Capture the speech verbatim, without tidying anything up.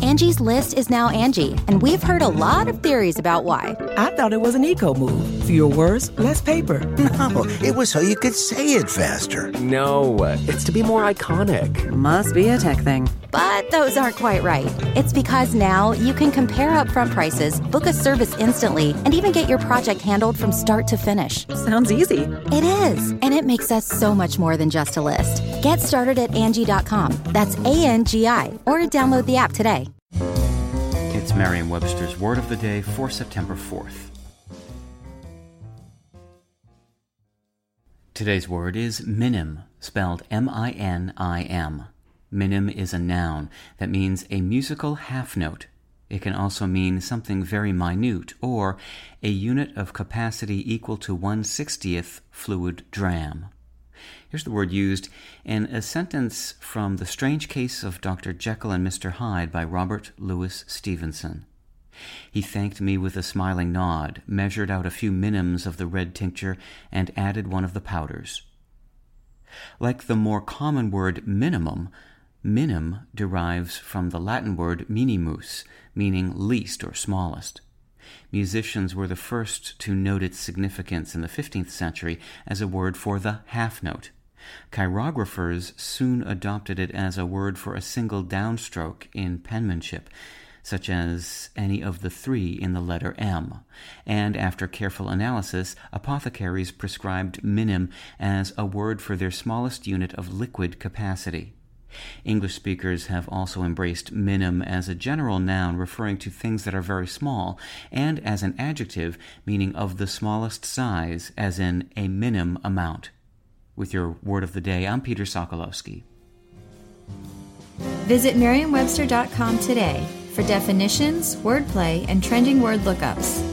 Angie's List is now Angie, and we've heard a lot of theories about why. I thought it was an eco move. Fewer words, less paper. No, it was so you could say it faster. No, it's to be more iconic. Must be a tech thing. But those aren't quite right. It's because now you can compare upfront prices, book a service instantly, and even get your project handled from start to finish. Sounds easy. It is, and it makes us so much more than just a list. Get started at Angie dot com. That's A N G I, or download the app today. It's Merriam-Webster's Word of the Day for September fourth. Today's word is minim, spelled M I N I M. Minim is a noun that means a musical half note. It can also mean something very minute, or a unit of capacity equal to one sixtieth fluid dram. Here's the word used in a sentence from The Strange Case of Doctor Jekyll and Mister Hyde by Robert Louis Stevenson. He thanked me with a smiling nod, measured out a few minims of the red tincture, and added one of the powders. Like the more common word minimum, minim derives from the Latin word minimus, meaning least or smallest. Musicians were the first to note its significance in the fifteenth century as a word for the half note. Chirographers soon adopted it as a word for a single downstroke in penmanship, such as any of the three in the letter M, and after careful analysis, apothecaries prescribed minim as a word for their smallest unit of liquid capacity. English speakers have also embraced minim as a general noun referring to things that are very small, and as an adjective meaning of the smallest size, as in a minim amount. With your Word of the Day, I'm Peter Sokolowski. Visit Merriam Webster dot com today for definitions, wordplay, and trending word lookups.